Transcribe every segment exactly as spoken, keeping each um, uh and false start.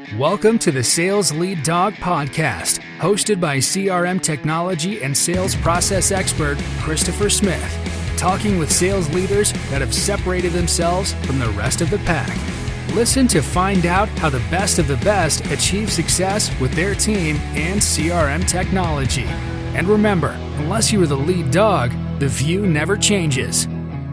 Welcome to the Sales Lead Dog Podcast, hosted by C R M technology and sales process expert Christopher Smith, talking with sales leaders that have separated themselves from the rest of the pack. Listen to find out how the best of the best achieve success with their team and C R M technology. And remember, unless you are the lead dog, the view never changes.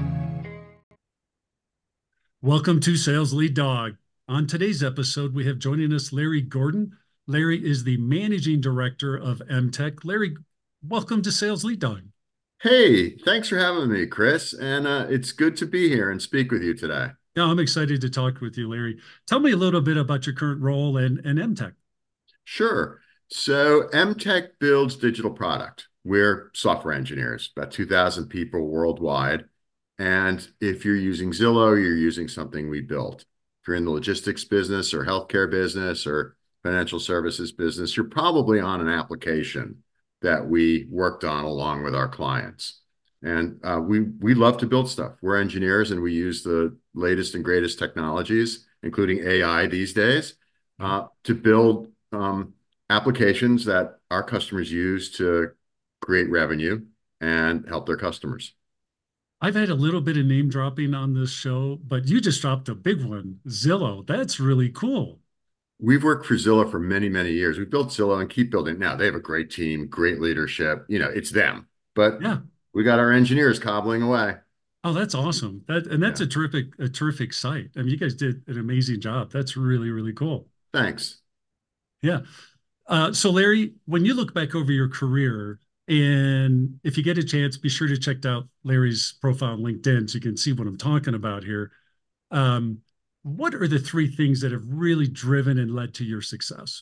Welcome to Sales Lead Dog. On today's episode, we have joining us Larry Gordon. Larry is the Managing Director of M Tech. Larry, welcome to Sales Lead Dog. Hey, thanks for having me, Chris. And uh, it's good to be here and speak with you today. Yeah, I'm excited to talk with you, Larry. Tell me a little bit about your current role and, and M Tech. Sure. So M Tech builds digital product. We're software engineers, about two thousand people worldwide. And if you're using Zillow, you're using something we built. If you're in the logistics business or healthcare business or financial services business, you're probably on an application that we worked on along with our clients. And uh, we we love to build stuff. We're engineers and we use the latest and greatest technologies, including A I these days, uh, to build um, applications that our customers use to create revenue and help their customers. I've had a little bit of name dropping on this show, but you just dropped a big one, Zillow. That's really cool. We've worked for Zillow for many, many years. We built Zillow and keep building. Now they have a great team, great leadership. You know, it's them. But yeah, we got our engineers cobbling away. Oh, that's awesome. That and that's yeah. a terrific, a terrific site. I mean, you guys did an amazing job. That's really, really cool. Thanks. Yeah. Uh, so Larry, when you look back over your career, and if you get a chance, be sure to check out Larry's profile on LinkedIn so you can see what I'm talking about here. Um, what are the three things that have really driven and led to your success?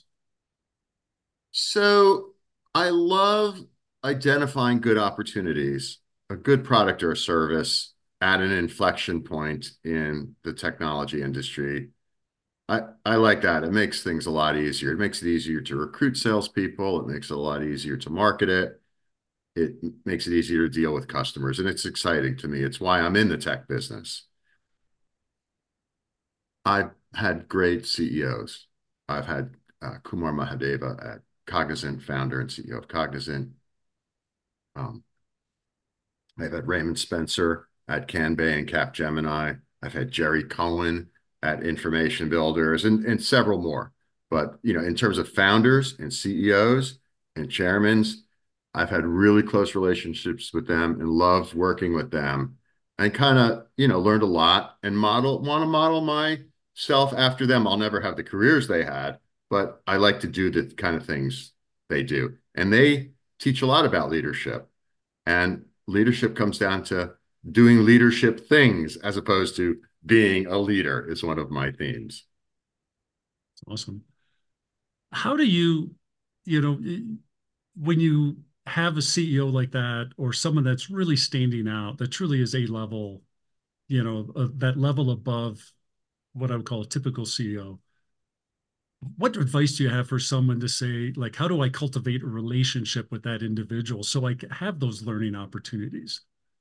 So I love identifying good opportunities, a good product or a service at an inflection point in the technology industry. I, I like that. It makes things a lot easier. It makes it easier to recruit salespeople. It makes it a lot easier to market it. It makes it easier to deal with customers. And it's exciting to me. It's why I'm in the tech business. I've had great C E Os. I've had uh, Kumar Mahadeva at Cognizant, founder and C E O of Cognizant. Um, I've had Raymond Spencer at Canbay and Capgemini. I've had Jerry Cohen at Information Builders and, and several more. But, you know, in terms of founders and C E Os and chairmans, I've had really close relationships with them and loved working with them and kind of, you know, learned a lot and model, want to model myself after them. I'll never have the careers they had, but I like to do the kind of things they do. And they teach a lot about leadership. And leadership comes down to doing leadership things as opposed to being a leader is one of my themes. Awesome. How do you, you know, when you have a C E O like that or someone that's really standing out, that truly is a level, you know, uh, that level above what I would call a typical C E O, what advice do you have for someone to say, like, how do I cultivate a relationship with that individual so I have those learning opportunities?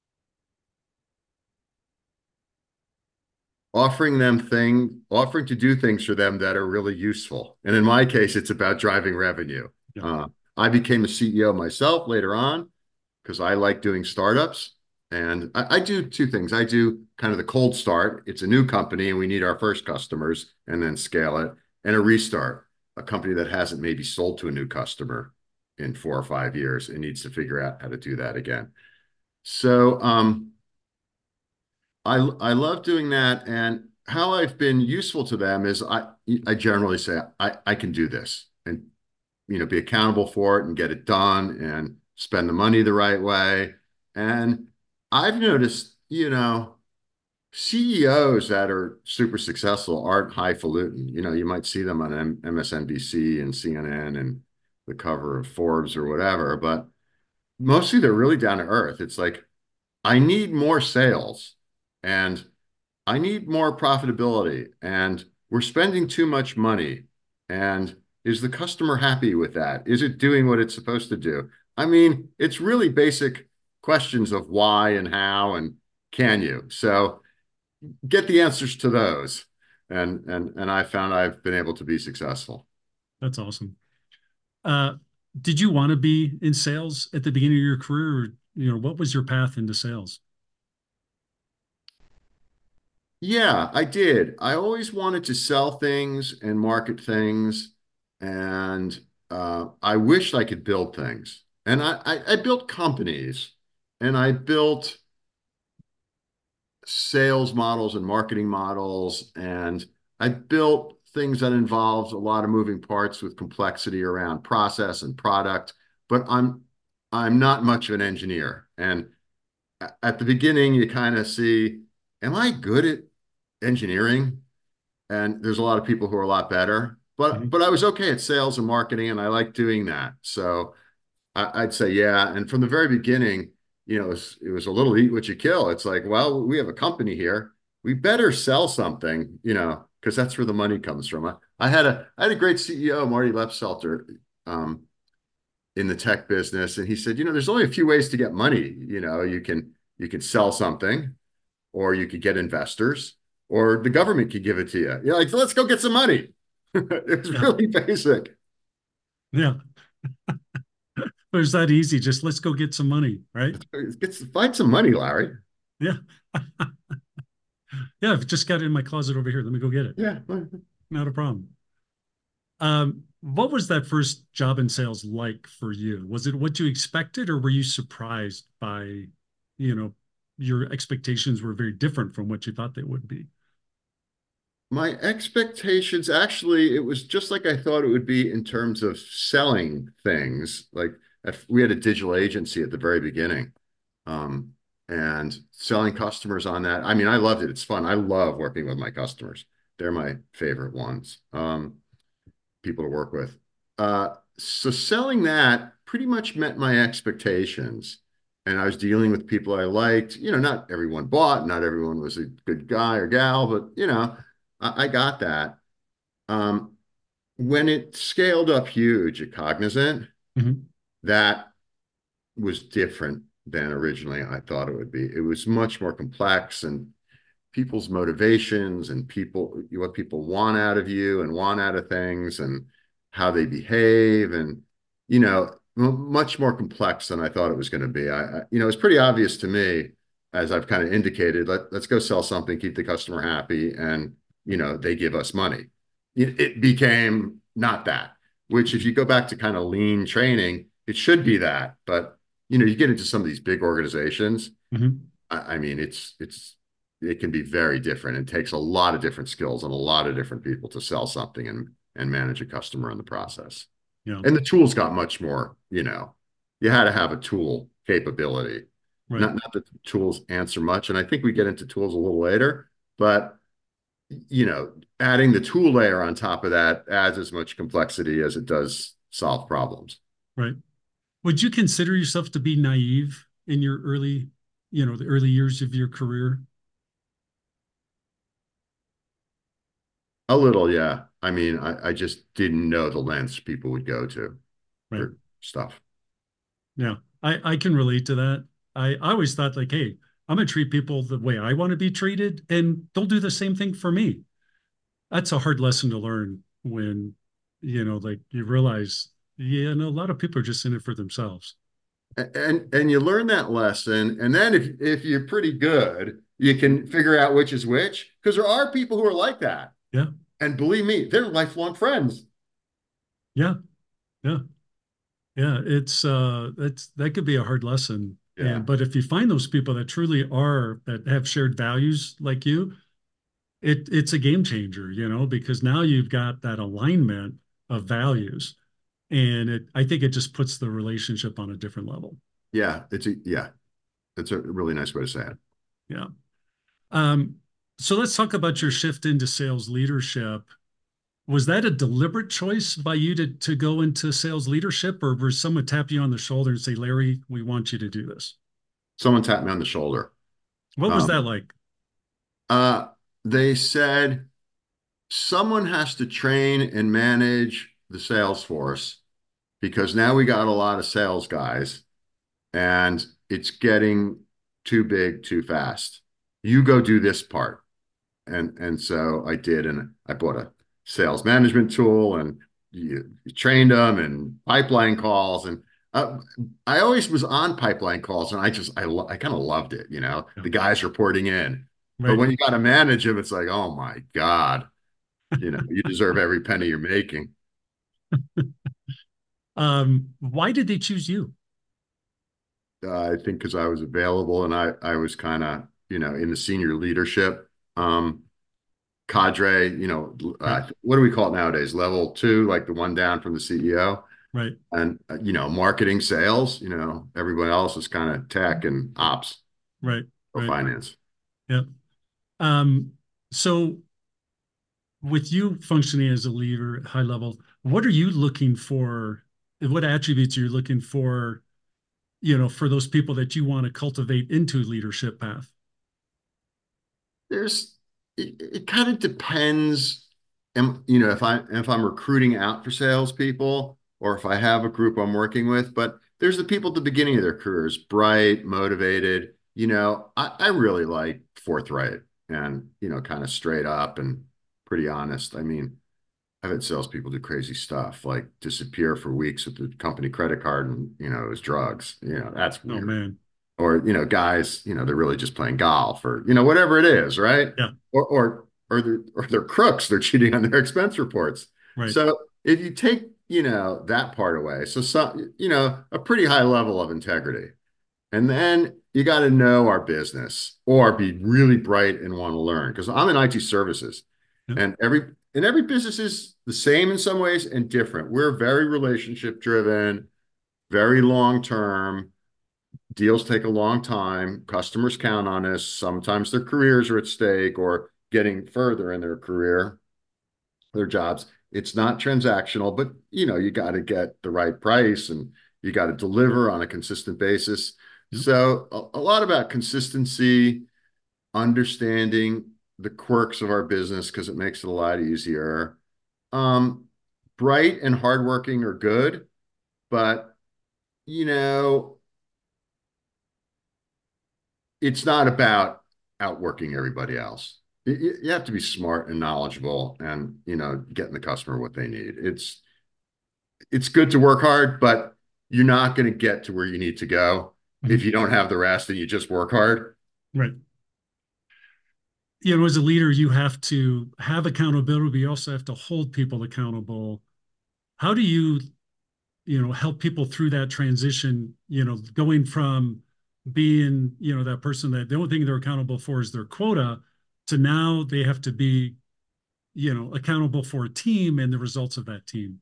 Offering them thing, offering to do things for them that are really useful. And in my case, it's about driving revenue. Yeah. Uh, I became a C E O myself later on because I like doing startups. And I, I do two things. I do kind of the cold start. It's a new company and we need our first customers and then scale it. And a restart, a company that hasn't maybe sold to a new customer in four or five years and needs to figure out how to do that again. So um, I, I love doing that. And how I've been useful to them is I, I generally say, I, I can do this and, you know, be accountable for it and get it done and spend the money the right way. And I've noticed, you know, C E Os that are super successful aren't highfalutin. You know, you might see them on M S N B C and C N N and the cover of Forbes or whatever, but mostly they're really down to earth. It's like, I need more sales and I need more profitability and we're spending too much money. And is the customer happy with that? Is it doing what it's supposed to do? I mean, it's really basic questions of why and how and can you? So get the answers to those. and and and I found I've been able to be successful. That's awesome. Uh, did you want to be in sales at the beginning of your career? Or, you know, what was your path into sales? Yeah, I did. I always wanted to sell things and market things, and uh, I wished I could build things. And I, I, I built companies, and I built sales models and marketing models, and I built things that involves a lot of moving parts with complexity around process and product. But I'm I'm not much of an engineer, and at the beginning, you kind of see, am I good at engineering? And there's a lot of people who are a lot better. But Mhm. but I was okay at sales and marketing, and I like doing that. So I, I'd say yeah. And from the very beginning, you know, it was, it was a little eat what you kill. It's like, well, we have a company here. We better sell something, you know, because that's where the money comes from. I, I had a I had a great C E O, Marty Lepselter, um, in the tech business, and he said, you know, there's only a few ways to get money. You know, you can you can sell something, or you could get investors, or the government could give it to you. You're like, let's go get some money. It was Yeah. really basic. Yeah. It was that easy. Just let's go get some money, right? Get find some money, Larry. Yeah. Yeah. I've just got it in my closet over here. Let me go get it. Yeah. Not a problem. Um, what was that first job in sales like for you? Was it what you expected, or were you surprised by, you know, your expectations were very different from what you thought they would be? My expectations, actually, it was just like I thought it would be in terms of selling things. Like if we had a digital agency at the very beginning, um, and selling customers on that. I mean, I loved it. It's fun. I love working with my customers. They're my favorite ones, um, people to work with. Uh, so selling that pretty much met my expectations. And I was dealing with people I liked. You know, not everyone bought, not everyone was a good guy or gal, but you know, I, I got that. Um, when it scaled up huge at Cognizant, Mhm. that was different than originally I thought it would be. It was much more complex, and people's motivations and people what people want out of you and want out of things and how they behave, and you know, much more complex than I thought it was going to be. I, I you know, it's pretty obvious to me, as I've kind of indicated, let, let's go sell something, keep the customer happy, and you know, they give us money. It, it became not that, which if you go back to kind of lean training, it should be that. But you know, you get into some of these big organizations, Mhm. I, I mean, it's it's it can be very different. It takes a lot of different skills and a lot of different people to sell something and and manage a customer in the process. Yeah. And the tools got much more, you know, you had to have a tool capability. Right. Not not that the tools answer much, and I think we get into tools a little later, but you know, adding the tool layer on top of that adds as much complexity as it does solve problems. Right. Would you consider yourself to be naive in your early, you know, the early years of your career? A little, yeah. I mean, I, I just didn't know the lengths people would go to Right. for stuff. Yeah. I, I can relate to that. I, I always thought like, hey, I'm gonna treat people the way I want to be treated, and they'll do the same thing for me. That's a hard lesson to learn when, you know, like you realize, yeah, no, a lot of people are just in it for themselves. And and you learn that lesson, and then if if you're pretty good, you can figure out which is which, because there are people who are like that. Yeah. And believe me, they're lifelong friends. Yeah. Yeah. Yeah. It's uh that's that could be a hard lesson. Yeah. And but if you find those people that truly are that have shared values like you, it it's a game changer, you know, because now you've got that alignment of values. And it I think it just puts the relationship on a different level. Yeah. It's a yeah. It's a really nice way to say it. Yeah. Um, so let's talk about your shift into sales leadership. Was that a deliberate choice by you to to go into sales leadership, or was someone tap you on the shoulder and say, Larry, we want you to do this? Someone tapped me on the shoulder. What was that Um, like? uh, they said someone has to train and manage the sales force, because now we got a lot of sales guys and it's getting too big too fast. You go do this part. And and so I did, and I bought a sales management tool, and you, you trained them, and pipeline calls, and uh, I always was on pipeline calls, and I just I I kind of loved it, you know, Yeah. the guys reporting in. But Right. when you got to manage them, it's like, oh my God, you know, you deserve every penny you're making. Um, why did they choose you? Uh, I think because I was available, and I I was kind of, you know, in the senior leadership um, cadre, you know, Right. uh, what do we call it nowadays? Level two, like the one down from the C E O. Right. And, uh, you know, marketing, sales, you know, everybody else is kind of tech and ops Right. or Right. finance. Yeah. Um, so with you functioning as a leader at high level, what are you looking for? What attributes are you looking for, you know, for those people that you want to cultivate into leadership path? There's, it, it kind of depends. And, you know, if I, if I'm recruiting out for salespeople, or if I have a group I'm working with, but there's the people at the beginning of their careers, bright, motivated, you know, I, I really like forthright and, you know, kind of straight up and pretty honest. I mean, I've had salespeople do crazy stuff, like disappear for weeks with the company credit card, and, you know, it was drugs. You know, that's Oh weird. man. Or, you know, guys, you know, they're really just playing golf, or, you know, whatever it is, right? Yeah. Or or or they're or they're crooks, they're cheating on their expense reports. Right. So if you take, you know, that part away, so some, you know, a pretty high level of integrity. And then you got to know our business or be really bright and want to learn. Because I'm in I T services, Yeah. and every and every business is the same in some ways and different. We're very relationship driven, very long term. Deals take a long time. Customers count on us. Sometimes their careers are at stake or getting further in their career, their jobs. It's not transactional, but you know, you got to get the right price, and you got to deliver on a consistent basis. Yeah. So a, a lot about consistency, understanding the quirks of our business because it makes it a lot easier. Um, Bright and hardworking are good, but you know, it's not about outworking everybody else. You, you have to be smart and knowledgeable, and you know, getting the customer what they need. It's it's good to work hard, but you're not going to get to where you need to go if Mhm. you don't have the rest and you just work hard. Right. You know, as a leader, you have to have accountability, but you also have to hold people accountable. How do you, you know, help people through that transition, you know, going from being, you know, that person that the only thing they're accountable for is their quota to now they have to be, you know, accountable for a team and the results of that team?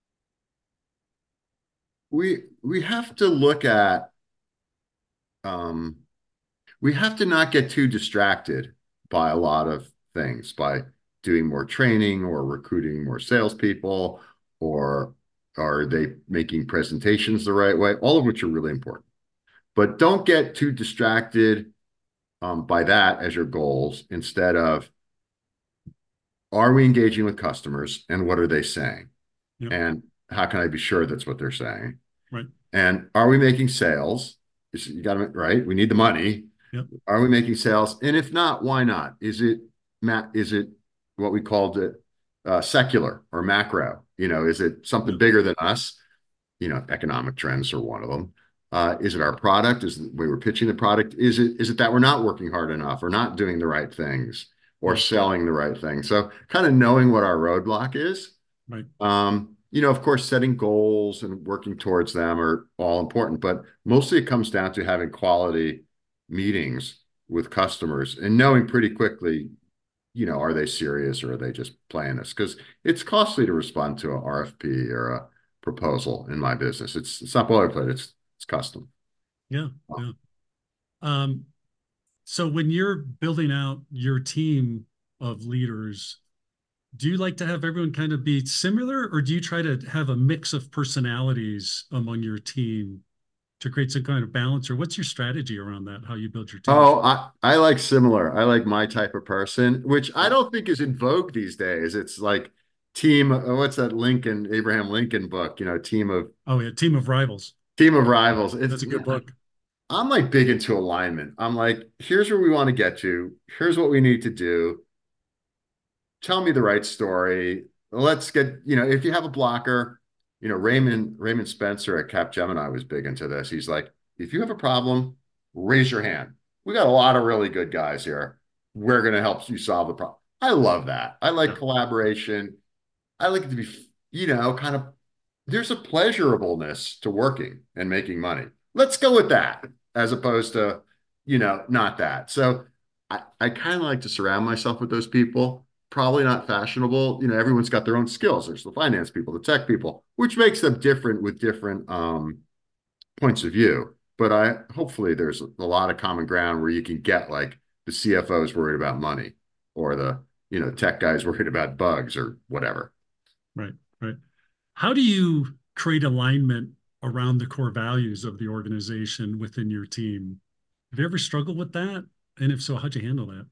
We we have to look at um, we have to not get too distracted by a lot of things, by doing more training or recruiting more salespeople, or are they making presentations the right way? All of which are really important. But don't get too distracted um, by that as your goals. Instead of, are we engaging with customers, and what are they saying? Yep. And how can I be sure that's what they're saying? Right. And are we making sales? You got to, right? We need the money. Yep. Are we making sales? And if not, why not? Is it Matt? Is it what we called it uh, secular or macro? You know, is it something Yep. bigger than us? You know, economic trends are one of them. Uh, is it our product? Is it the way we're pitching the product? Is it is it that we're not working hard enough, or not doing the right things, or Yep. selling the right thing? So kind of knowing what our roadblock is. Right. Um, you know, of course, setting goals and working towards them are all important, but mostly it comes down to having quality meetings with customers and knowing pretty quickly, you know, are they serious or are they just playing us? Because it's costly to respond to an R F P or a proposal in my business. It's it's not boilerplate, it's it's custom. Yeah. Yeah. Um, so when you're building out your team of leaders, do you like to have everyone kind of be similar, or do you try to have a mix of personalities among your team to create some kind of balance? Or what's your strategy around that, how you build your team? Oh, I, I like similar. I like my type of person, which I don't think is in vogue these days. It's like team, uh, what's that Lincoln, Abraham Lincoln book, you know, team of Oh yeah, team of rivals. team of rivals. It's That's a good book. I'm like big into alignment. I'm like, here's where we want to get to. Here's what we need to do. tell me the right story. Let's get, you know, if you have a blocker, you know, Raymond, Raymond Spencer at Capgemini was big into this. He's like, if you have a problem, raise your hand. We got a lot of really good guys here. We're going to help you solve the problem. I love that. I like Yeah. collaboration. I like it to be, you know, kind of, there's a pleasurableness to working and making money. Let's go with that as opposed to, you know, not that. So I, I kind of like to surround myself with those people. Probably not fashionable. You know, everyone's got their own skills. There's the finance people, the tech people, which makes them different with different um, points of view. But I hopefully there's a lot of common ground where you can get like the C F O is worried about money or the, you know, tech guys worried about bugs or whatever. Right, right. How do you create alignment around the core values of the organization within your team? Have you ever struggled with that? And if so, how'd you handle that?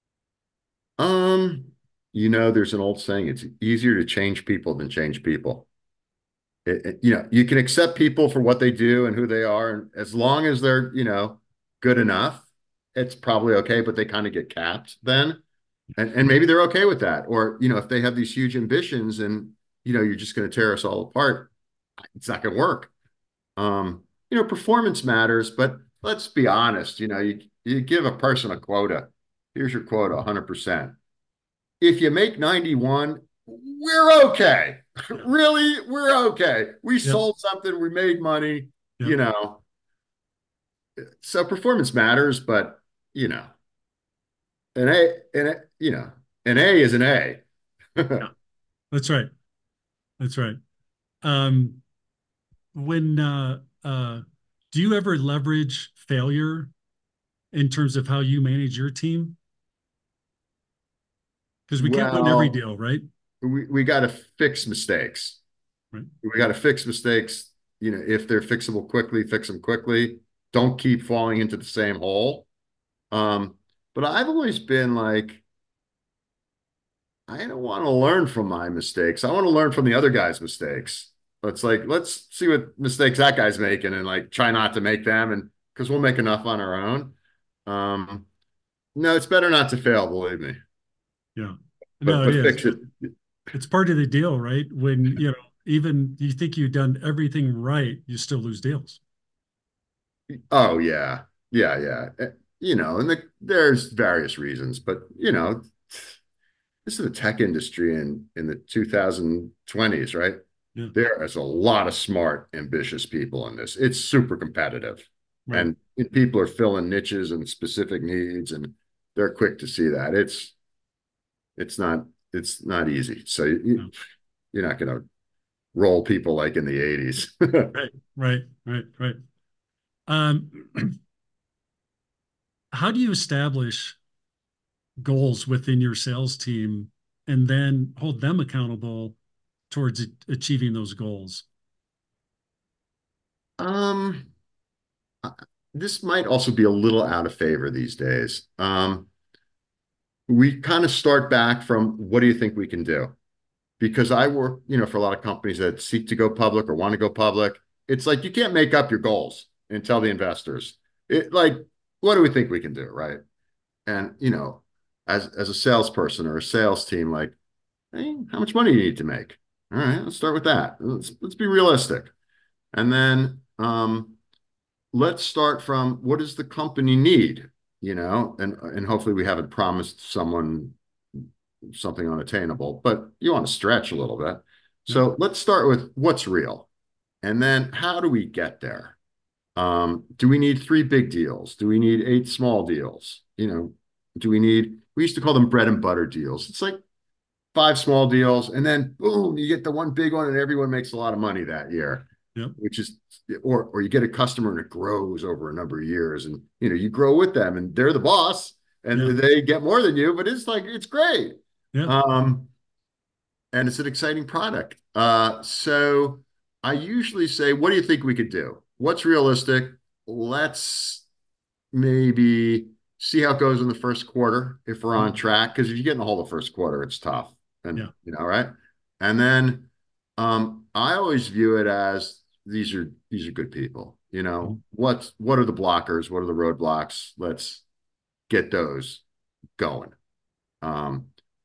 Um, you know, there's an old saying, it's easier to change people than change people. It, it, you know, you can accept people for what they do and who they are, and as long as they're, you know, good enough, it's probably okay, but they kind of get capped then. And, and maybe they're okay with that. Or, you know, if they have these huge ambitions and, you know, you're just going to tear us all apart, it's not going to work. Um, you know, performance matters, but let's be honest, you know, you, you give a person a quota. Here's your quota, one hundred percent. If you make ninety-one, we're okay. Yeah. Really, we're okay. We Yep. sold something, we made money, Yep. you know. So performance matters, but, you know, an A, an A, you know, an A is an A. Yeah. That's right. That's right. Um, when uh, uh, do you ever leverage failure in terms of how you manage your team? Because we can't win every Well, deal, right? we, we got to fix mistakes. Right. We got to fix mistakes. You know, if they're fixable quickly, fix them quickly. Don't keep falling into the same hole. Um, but I've always been like, I don't want to learn from my mistakes. I want to learn from the other guy's mistakes. It's like, let's see what mistakes that guy's making and like try not to make them. And because we'll make enough on our own. Um, no, it's better not to fail, believe me. Yeah. But No, it but is. fix it. It's part of the deal, right? When, you know, even you think you've done everything right, you still lose deals. Oh yeah, yeah, yeah. Eh, You know, and the, there's various reasons, but you know, this is the tech industry in in the twenty twenties, right? Yeah. There is a lot of smart, ambitious people in this. It's super competitive, Right. and, and people are filling niches and specific needs, and they're quick to see that. It's it's not it's not easy. So you, No. you're not going to roll people like in the eighties. Right. Right. Right. Right. Um, how do you establish goals within your sales team and then hold them accountable towards achieving those goals? um, this might also be a little out of favor these days. Um, we kind of start back from what do you think we can do? Because I work, you know, for a lot of companies that seek to go public or want to go public. It's like you can't make up your goals and tell the investors. It like, what do we think we can do, right? And you know, as as a salesperson or a sales team, like, hey, how much money do you need to make? All right, let's start with that. Let's let's be realistic, and then um, let's start from what does the company need, you know, and and hopefully we haven't promised someone something unattainable, but you want to stretch a little bit. Yep. So let's start with what's real. And then how do we get there? Um, do we need three big deals? Do we need eight small deals? You know, do we need, we used to call them bread and butter deals. It's like five small deals, and then boom, you get the one big one, and everyone makes a lot of money that year. Yep. Which is, or or you get a customer and it grows over a number of years, and you know you grow with them, and they're the boss, and Yeah. they get more than you, but it's like it's great. Yeah. Um, and it's an exciting product. Uh, so I usually say, what do you think we could do? What's realistic? Let's maybe see how it goes in the first quarter if we're on track. Because if you get in the hole the first quarter, it's tough. And Yeah. you know, right? And then um, I always view it as these are these are good people. You know, Mm-hmm. what's what are the blockers? What are the roadblocks? Let's get those going. Um,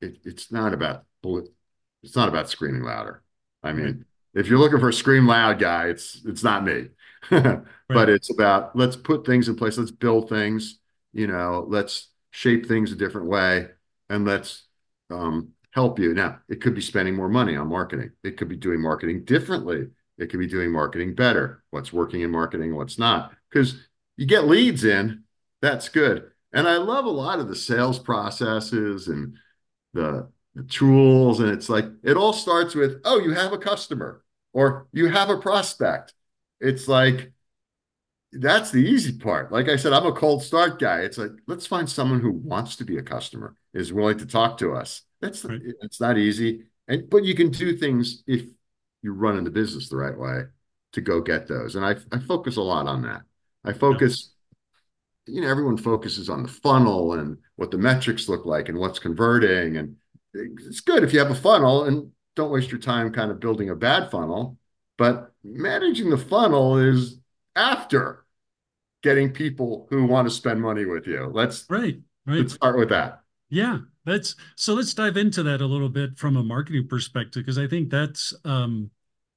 it, it's not about it's not about screaming louder. I mean, Right. if you're looking for a scream loud guy, it's it's not me. Right. But it's about let's put things in place, let's build things, you know, let's shape things a different way, and let's um, help you. Now, it could be spending more money on marketing. It could be doing marketing differently. It could be doing marketing better. What's working in marketing, what's not. Because you get leads in, that's good. And I love a lot of the sales processes and the, the tools. And it's like, it all starts with, oh, you have a customer or you have a prospect. It's like, that's the easy part. Like I said, I'm a cold start guy. It's like, let's find someone who wants to be a customer, is willing to talk to us. That's Right. it's not easy. And but you can do things if you're running the business the right way to go get those. And I, I focus a lot on that. I Yeah. focus, you know, everyone focuses on the funnel and what the metrics look like and what's converting. And it's good if you have a funnel, and don't waste your time kind of building a bad funnel. But managing the funnel is after getting people who want to spend money with you. Let's Right. Right. let's start with that. Yeah, that's so let's dive into that a little bit from a marketing perspective, because I think that's um,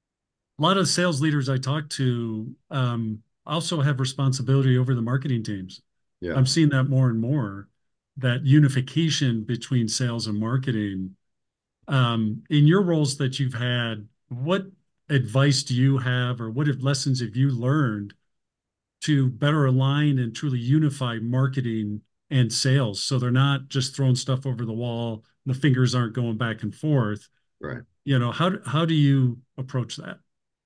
a lot of sales leaders I talk to um, also have responsibility over the marketing teams. Yeah. I'm seeing that more and more, that unification between sales and marketing. Um, in your roles that you've had, what advice do you have, or what lessons have you learned to better align and truly unify marketing and sales, so they're not just throwing stuff over the wall, the fingers aren't going back and forth? Right. You know, how how do you approach that?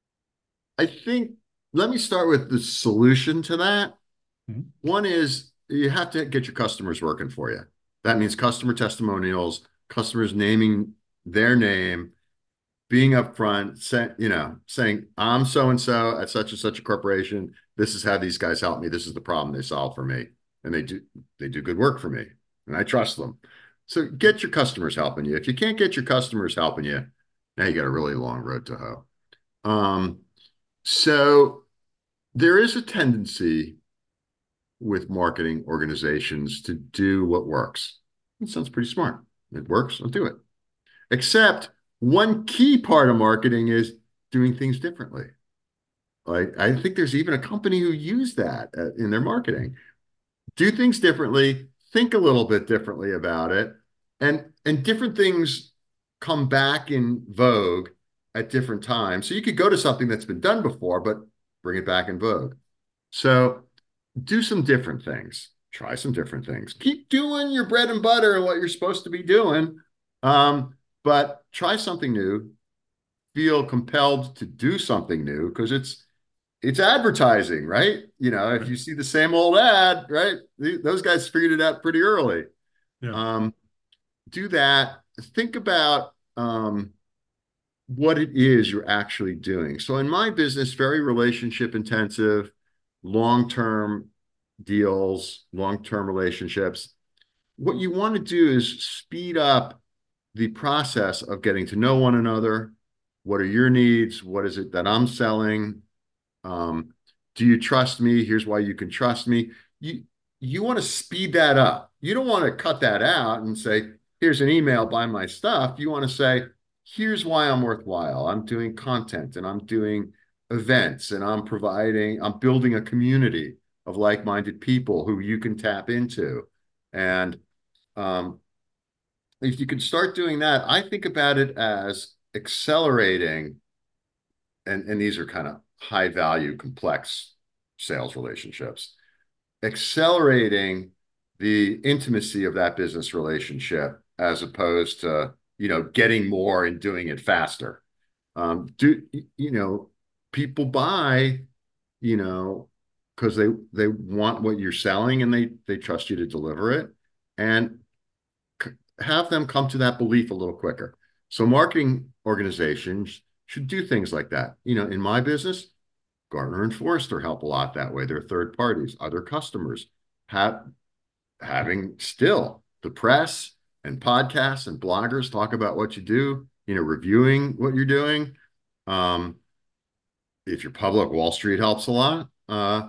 I think let me start with the solution to that. Mm-hmm. One is you have to get your customers working for you. That means customer testimonials, customers naming their name, being upfront, say, you know, saying, I'm so-and-so at such and such a corporation. This is how these guys help me. This is the problem they solve for me. And they do, they do good work for me. And I trust them. So get your customers helping you. If you can't get your customers helping you, now you got a really long road to hoe. Um, so there is a tendency with marketing organizations to do what works. It sounds pretty smart. It works, I'll do it. Except one key part of marketing is doing things differently. Like, I think there's even a company who used that uh, in their marketing. Do things differently, think a little bit differently about it, and and different things come back in vogue at different times. So you could go to something that's been done before, but bring it back in vogue. So do some different things. Try some different things. Keep doing your bread and butter and what you're supposed to be doing. Um, but try something new. Feel compelled to do something new, because it's it's advertising, right? You know, if you see the same old ad, right? Those guys figured it out pretty early. Yeah. Um, do that. Think about um, what it is you're actually doing. So in my business, very relationship intensive, long-term deals, long-term relationships. What you want to do is speed up the process of getting to know one another. What are your needs? What is it that I'm selling? Um, do you trust me? Here's why you can trust me. You you want to speed that up. You don't want to cut that out and say, here's an email, buy my stuff. You want to say, here's why I'm worthwhile. I'm doing content and I'm doing events and I'm providing, I'm building a community of like-minded people who you can tap into. And um, if you can start doing that, I think about it as accelerating, and, and these are kind of high value, complex sales relationships, accelerating the intimacy of that business relationship as opposed to, you know, getting more and doing it faster. Um, do, you know, people buy, you know, because they they want what you're selling and they they trust you to deliver it, and have them come to that belief a little quicker. So marketing organizations should do things like that. You know, in my business, Gartner and Forrester help a lot that way. They're third parties. Other customers have having still the press and podcasts and bloggers talk about what you do, you know, reviewing what you're doing. Um, if you're public, Wall Street helps a lot. Uh,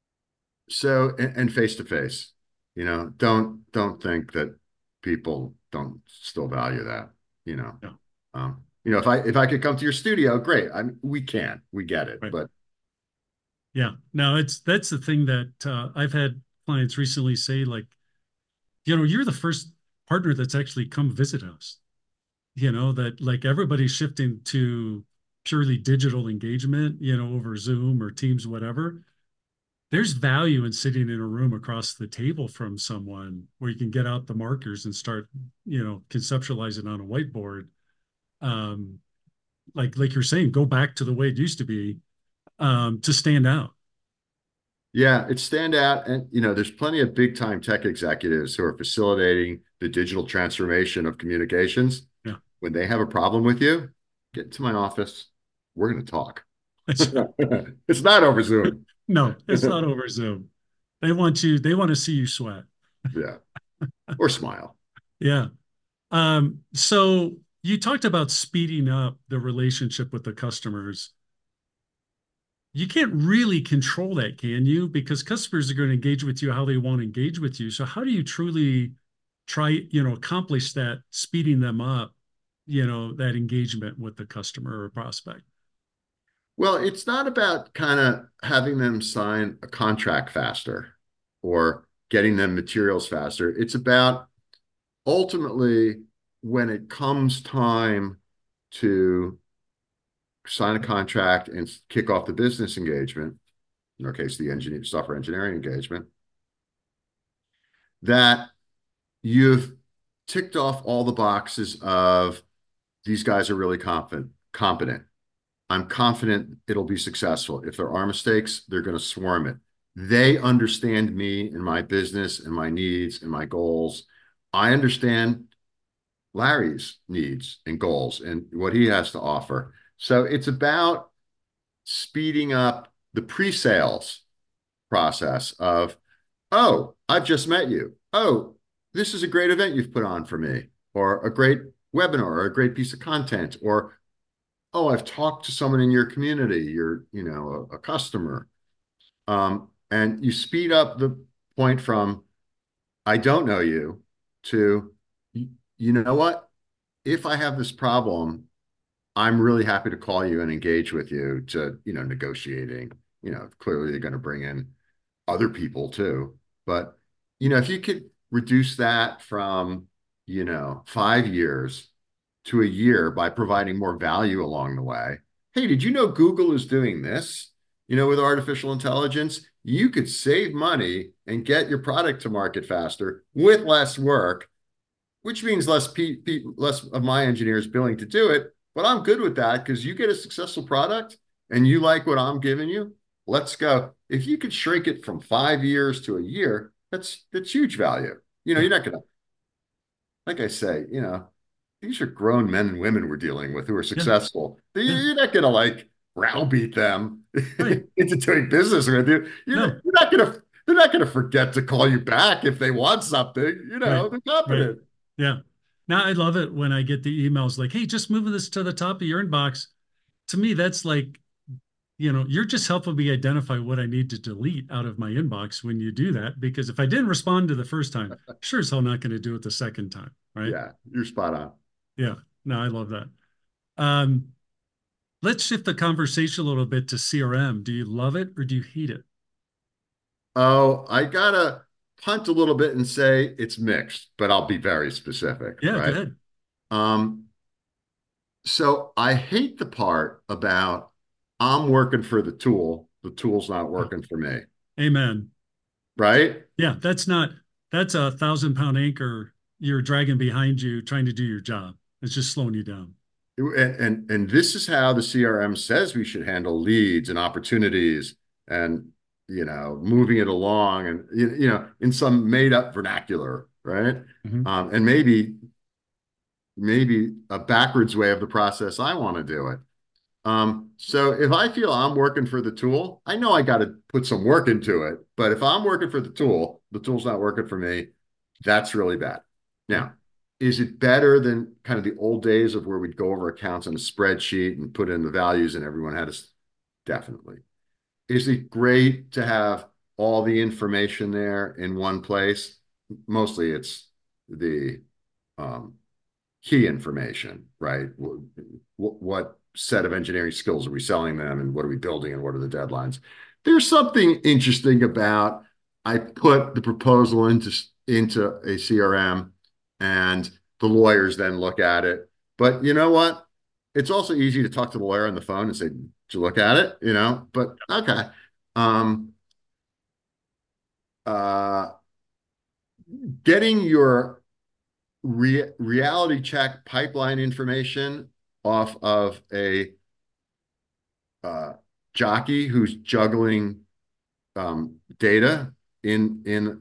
so, and face to face, you know, don't, don't think that people don't still value that, you know. Yeah. Um, you know, if I if I could come to your studio, great. I mean, we can, we get it, Right. but Yeah. Now it's that's the thing that uh, I've had clients recently say, like, you know, you're the first partner that's actually come visit us. You know, that like everybody's shifting to purely digital engagement, you know, over Zoom or Teams, whatever. There's value in sitting in a room across the table from someone where you can get out the markers and start, you know, conceptualizing on a whiteboard. Um, like like you're saying, go back to the way it used to be, um, to stand out. yeah, it's stand out. And, you know, there's plenty of big time tech executives who are facilitating the digital transformation of communications. Yeah. When they have a problem with you, get to my office. We're going to talk. It's, It's not over Zoom. no, it's not over Zoom. They want you, they want to see you sweat. Yeah. Or smile. Yeah. Um, so you talked about speeding up the relationship with the customers. You can't really control that, can you? Because customers are going to engage with you how they want to engage with you. So how do you truly try, you know, accomplish that, speeding them up, you know, that engagement with the customer or prospect? Well, it's not about kind of having them sign a contract faster or getting them materials faster. It's about ultimately when it comes time to sign a contract and kick off the business engagement, in our case, the engineer, software engineering engagement, that you've ticked off all the boxes of these guys are really confident, competent. I'm confident it'll be successful. If there are mistakes, they're going to swarm it. They understand me and my business and my needs and my goals. I understand Larry's needs and goals and what he has to offer. So it's about speeding up the pre-sales process of, oh, I've just met you. Oh, this is a great event you've put on for me, or a great webinar, or a great piece of content, or, oh, I've talked to someone in your community, you're, you know, a, a customer. Um, and you speed up the point from, I don't know you, to, you know what? If I have this problem, I'm really happy to call you and engage with you to, you know, negotiating. You know, clearly they're going to bring in other people too. But, you know, if you could reduce that from, you know, five years to a year by providing more value along the way. Hey, did you know Google is doing this? You know, with artificial intelligence, you could save money and get your product to market faster with less work, which means less pe- pe- less of my engineers billing to do it. But I'm good with that because you get a successful product and you like what I'm giving you. Let's go. If you could shrink it from five years to a year, that's that's huge value. You know, you're not gonna, like I say, you know, these are grown men and women we're dealing with who are Yeah. successful. Yeah. You're not gonna like browbeat them Right. into doing business with you. You're, No. not, you're not gonna they're not gonna forget to call you back if they want something. You know, Right. they're Right. confident. Yeah. Now I love it when I get the emails like, hey, just moving this to the top of your inbox. To me, that's like, you know, you're just helping me identify what I need to delete out of my inbox when you do that. Because if I didn't respond to the first time, sure as hell not going to do it the second time. Right. Yeah, you're spot on. Yeah. No, I love that. Um, let's shift the conversation a little bit to C R M. Do you love it or do you hate it? Oh, I gotta punt a little bit and say it's mixed, but I'll be very specific, Yeah, go right? ahead. Um, so I hate the part about I'm working for the tool, the tool's not Oh, working for me, amen. right? Yeah, that's not, that's a thousand pound anchor you're dragging behind you trying to do your job. It's just slowing you down. And, and and this is how the C R M says we should handle leads and opportunities and, you know, moving it along and, you, you know, in some made up vernacular, right? Mhm. Um, and maybe maybe a backwards way of the process I want to do it. Um, so if I feel I'm working for the tool, I know I got to put some work into it. But if I'm working for the tool, the tool's not working for me, that's really bad. Now, is it better than kind of the old days of where we'd go over accounts on a spreadsheet and put in the values and everyone had to? Definitely. Is it great to have all the information there in one place? Mostly it's the um, key information, right? What, what set of engineering skills are we selling them, and what are we building, and what are the deadlines? There's something interesting about, I put the proposal into into a C R M, and the lawyers then look at it. But you know what? It's also easy to talk to the lawyer on the phone and say, "Did you look at it?" You know. But okay. Um, uh, getting your re reality check pipeline information off of a uh, jockey who's juggling um, data in in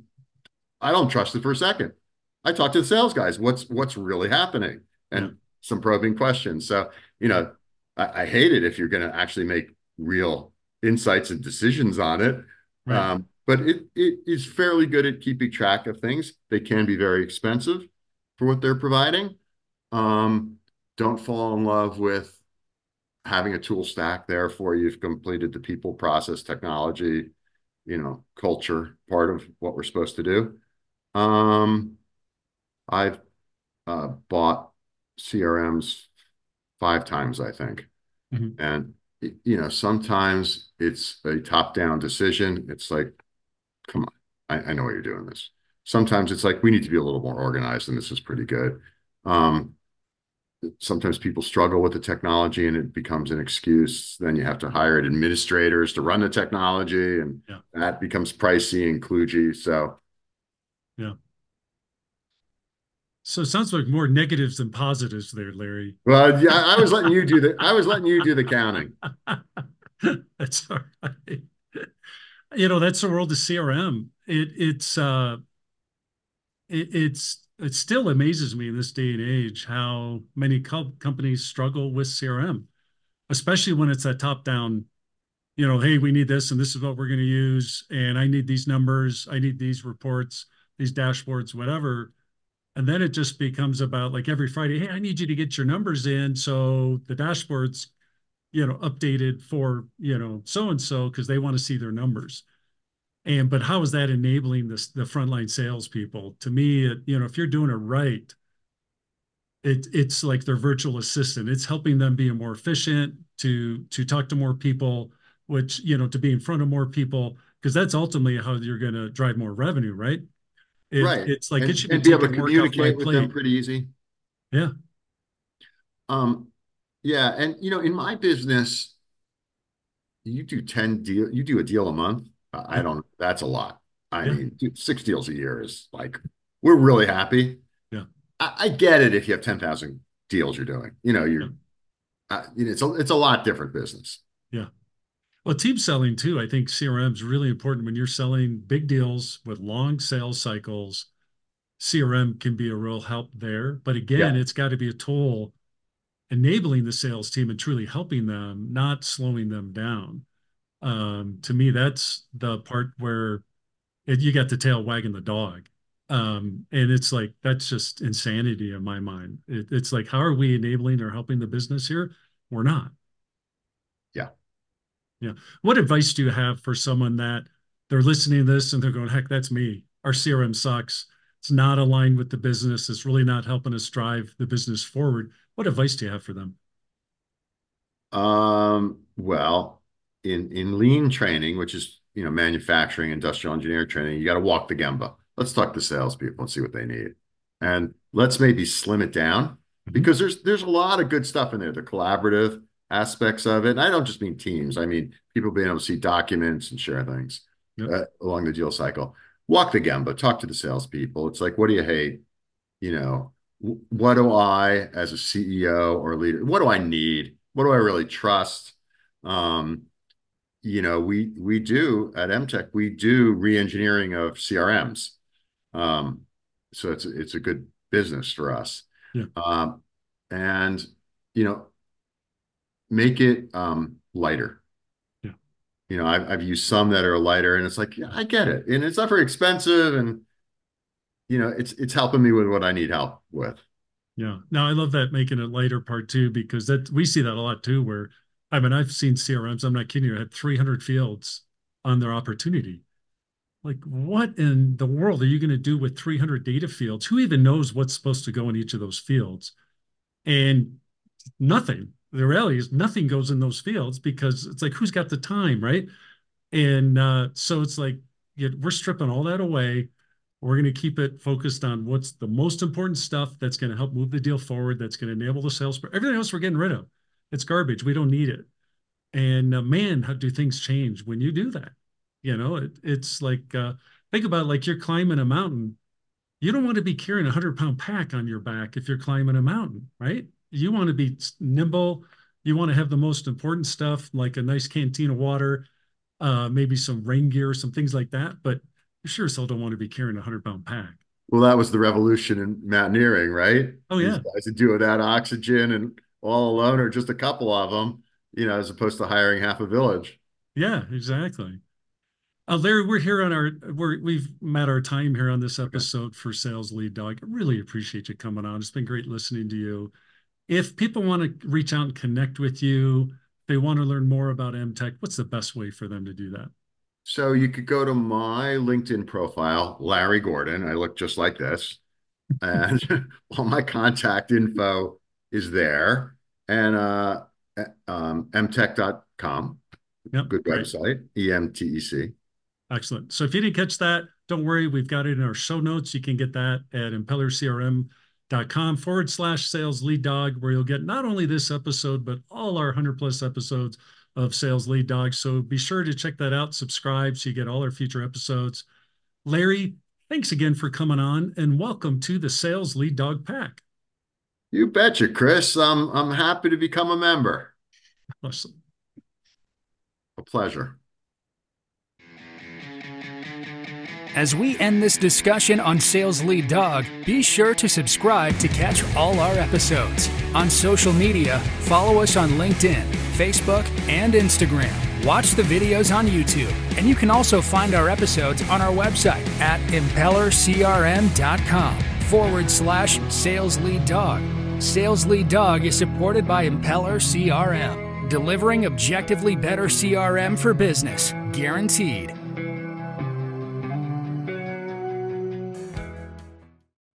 I don't trust it for a second. I talk to the sales guys. What's what's really happening? And Yeah. some probing questions. So, you know, I, I hate it if you're going to actually make real insights and decisions on it. Right. Um, but it it is fairly good at keeping track of things. They can be very expensive for what they're providing. Um, don't fall in love with having a tool stack there for you. You've completed the people, process, technology, you know, culture part of what we're supposed to do. Um, I've uh, bought C R Ms five times, I think. Mhm. And, you know, sometimes it's a top-down decision. It's like, come on, I, I know what you're doing this. Sometimes it's like, we need to be a little more organized, and this is pretty good. Um, sometimes people struggle with the technology and it becomes an excuse. Then you have to hire administrators to run the technology, and Yeah. that becomes pricey and kludgy. So, Yeah. So it sounds like more negatives than positives there, Larry. well, yeah, I was letting you do the, I was letting you do the counting. That's all right. You know, that's the world of C R M. It it's uh it, it's it still amazes me in this day and age how many co companies struggle with C R M, especially when it's that top down, you know, hey, we need this and this is what we're going to use. And I need these numbers. I need these reports, these dashboards, whatever. And then it just becomes about like every Friday, hey, I need you to get your numbers in. So the dashboards, you know, updated for, you know, so-and-so because they want to see their numbers. And, but how is that enabling this, the frontline salespeople? To me, it, you know, if you're doing it right, it, it's like their virtual assistant. It's helping them be more efficient, to, to talk to more people, which, you know, to be in front of more people, because that's ultimately how you're going to drive more revenue, right? It, Right. it's like it And, should be and be able to taking work off my communicate with them plate. pretty easy. Yeah. Um, yeah. And, you know, in my business, you do ten deal, you do a deal a month. I Yeah. don't, that's a lot. I Yeah. mean, dude, six deals a year is like, we're really happy. Yeah. I, I get it if you have ten thousand deals you're doing, you know, Yeah. you're, uh, you know, it's a, it's a lot different business. Yeah. Well, team selling too. I think C R M is really important when you're selling big deals with long sales cycles. C R M can be a real help there. But again, Yeah. it's got to be a tool enabling the sales team and truly helping them, not slowing them down. Um, to me, that's the part where it, you got the tail wagging the dog. Um, and it's like, that's just insanity in my mind. It, it's like, how are we enabling or helping the business here? We're not. Yeah. Yeah. What advice do you have for someone that they're listening to this and they're going, heck, that's me. Our C R M sucks. It's not aligned with the business. It's really not helping us drive the business forward. What advice do you have for them? Um, well, in, in lean training, which is, you know, manufacturing, industrial engineer training, you got to walk the Gemba. Let's talk to salespeople and see what they need. And let's maybe slim it down, Mhm. because there's, there's a lot of good stuff in there, the collaborative aspects of it. And I don't just mean teams. I mean, people being able to see documents and share things Yep. uh, along the deal cycle. Walk the Gemba, talk to the salespeople. It's like, what do you hate? You know, what do I, as a C E O or leader, what do I need? What do I really trust? Um, you know, we we do at M Tech, we do re-engineering of C R Ms. Um, so it's it's a good business for us. Yeah. Um, and you know, make it um lighter. Yeah. You know, I've I've used some that are lighter, and it's like, yeah, I get it. And it's not very expensive, and you know, it's it's helping me with what I need help with. Yeah. Now I love that, making it lighter part too, because that we see that a lot too, where I mean, I've seen C R Ms, I'm not kidding you, had three hundred fields on their opportunity. Like, what in the world are you going to do with three hundred data fields? Who even knows what's supposed to go in each of those fields? And nothing. The reality is nothing goes in those fields because it's like, who's got the time, right? And uh, so it's like, yeah, we're stripping all that away. We're going to keep it focused on what's the most important stuff that's going to help move the deal forward, that's going to enable the sales. Everything else we're getting rid of. It's garbage. We don't need it. And uh, man, how do things change when you do that? You know, it, it's like, uh, think about it, like you're climbing a mountain. You don't want to be carrying a hundred pound pack on your back if you're climbing a mountain, right? You want to be nimble. You want to have the most important stuff, like a nice canteen of water, uh, maybe some rain gear, some things like that. But you sure as hell don't want to be carrying a hundred pound pack. Well, that was the revolution in mountaineering, right? Oh, yeah. These guys would do it without oxygen and all alone, or just a couple of them, you know, as opposed to hiring half a village. Yeah, exactly. Uh, Larry, we're here on our, we're, we've met our time here on this episode okay. for Sales Lead Dog. I really appreciate you coming on. It's been great listening to you. If people want to reach out and connect with you, they want to learn more about M Tech, what's the best way for them to do that? So you could go to my LinkedIn profile, Larry Gordon. I look just like this. And all my contact info is there. And uh, um, m tech dot com. Yep, good website, right. E M T E C. Excellent. So if you didn't catch that, don't worry. We've got it in our show notes. You can get that at impellercrm.com forward slash sales lead dog, where you'll get not only this episode, but all our one hundred plus episodes of Sales Lead Dog. So be sure to check that out, subscribe so you get all our future episodes. Larry, thanks again for coming on, and welcome to the Sales Lead Dog Pack. You betcha, Chris. I'm, I'm happy to become a member. Awesome. A pleasure. As we end this discussion on Sales Lead Dog, be sure to subscribe to catch all our episodes. On social media, follow us on LinkedIn, Facebook, and Instagram. Watch the videos on YouTube, and you can also find our episodes on our website at impellercrm.com forward slash Sales Lead Dog. Sales Lead Dog is supported by Impeller C R M, delivering objectively better C R M for business, guaranteed.